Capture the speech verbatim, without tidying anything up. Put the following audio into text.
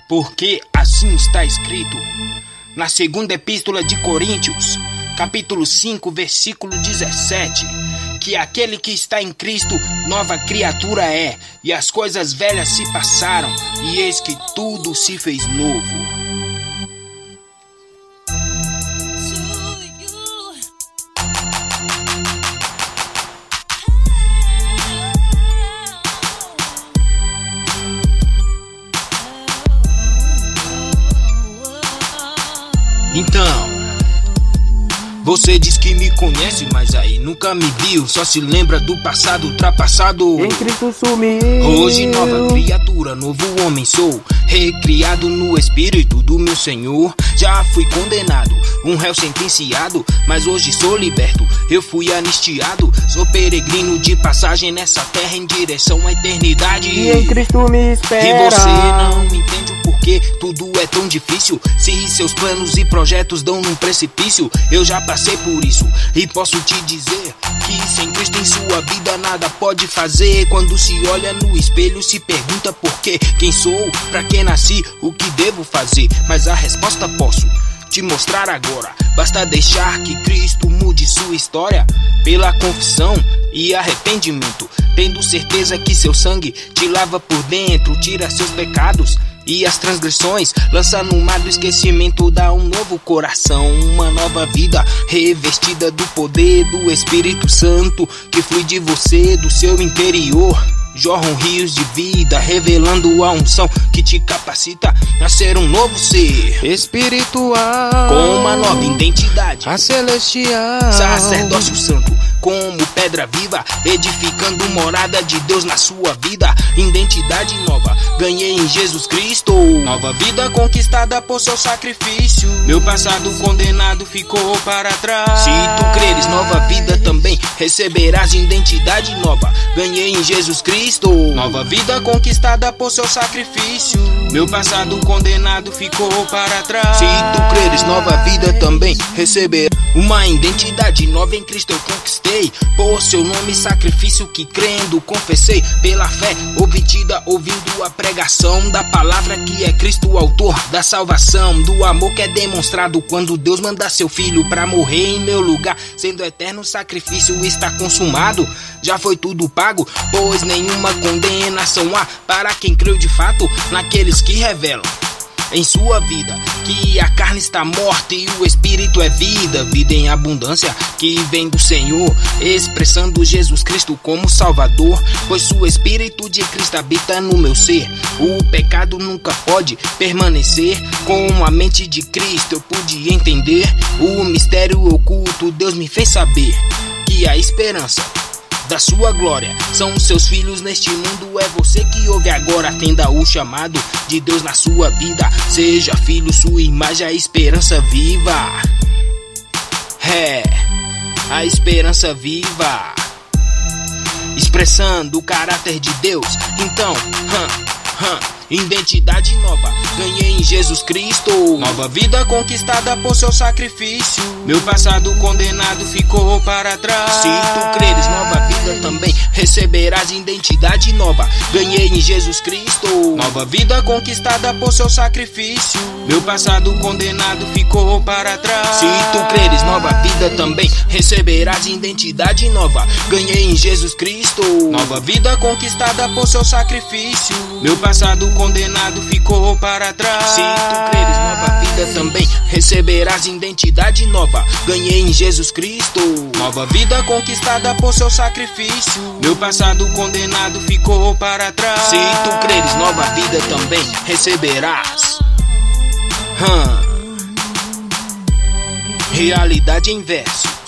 Porque assim está escrito na segunda epístola de Coríntios, capítulo cinco, versículo dezessete, que aquele que está em Cristo, nova criatura é, e as coisas velhas se passaram, e eis que tudo se fez novo. Então, você diz que me conhece, mas aí nunca me viu. Só se lembra do passado ultrapassado. Em Cristo sumiu. Hoje nova criatura, novo homem sou, recriado no Espírito do meu Senhor. Já fui condenado, um réu sentenciado, mas hoje sou liberto, eu fui anistiado. Sou peregrino de passagem nessa terra em direção à eternidade. E em Cristo me espera. E você não entende o porquê tudo é tão difícil. Se seus planos e projetos dão num precipício, eu já passei por isso e posso te dizer que sem Cristo em sua vida nada pode fazer. Quando se olha no espelho se pergunta por quê, quem sou, pra que nasci, o que devo fazer. Mas a resposta posso te mostrar agora. Basta deixar que Cristo mude sua história pela confissão e arrependimento, tendo certeza que seu sangue te lava por dentro, tira seus pecados e as transgressões, lança no mar do esquecimento, dá um novo coração, uma nova vida revestida do poder do Espírito Santo que flui de você, do seu interior. Jorram rios de vida, revelando a unção que te capacita a ser um novo ser espiritual, com uma nova identidade, a celestial, sacerdócio santo, como pedra viva, edificando morada de Deus na sua vida. Identidade nova, ganhei em Jesus Cristo, nova vida conquistada por seu sacrifício. Meu passado condenado ficou para trás. Se tu creres, nova vida também receberás. Identidade nova, ganhei em Jesus Cristo, nova vida conquistada por seu sacrifício. Meu passado condenado ficou para trás. Se tu creres, nova vida também receberás. Uma identidade nova em Cristo eu conquistei, por seu nome sacrifício que crendo confessei. Pela fé obtida ouvindo a pregação da palavra que é Cristo, autor da salvação. Do amor que é demonstrado quando Deus manda seu filho pra morrer em meu lugar, sendo eterno sacrifício está consumado. Já foi tudo pago, pois nenhuma condenação há para quem creu de fato naqueles que revelam em sua vida que a carne está morta e o Espírito é vida, vida em abundância que vem do Senhor, expressando Jesus Cristo como Salvador, pois o Espírito de Cristo habita no meu ser. O pecado nunca pode permanecer. Com a mente de Cristo eu pude entender o mistério oculto. Deus me fez saber que a esperança da sua glória são os seus filhos neste mundo. É você que ouve agora, atenda o chamado de Deus na sua vida. Seja filho, sua imagem, a esperança viva. É, a esperança viva, expressando o caráter de Deus. Então, hum, hum, identidade nova, ganhei em Jesus Cristo, nova vida conquistada por seu sacrifício. Meu passado condenado ficou para trás. Se tu creres, nova vida também receberás. Identidade nova, ganhei em Jesus Cristo, nova vida conquistada por seu sacrifício. Meu passado condenado ficou para trás. Se tu creres, nova vida também receberás. Identidade nova, ganhei em Jesus Cristo, nova vida conquistada por seu sacrifício. Meu passado condenado ficou para trás. Se tu creres, nova vida também receberás. Identidade nova, ganhei em Jesus Cristo, nova vida conquistada por seu sacrifício. Meu passado condenado ficou para trás. Se tu creres, nova vida também receberás. Hum. Realidade em verso.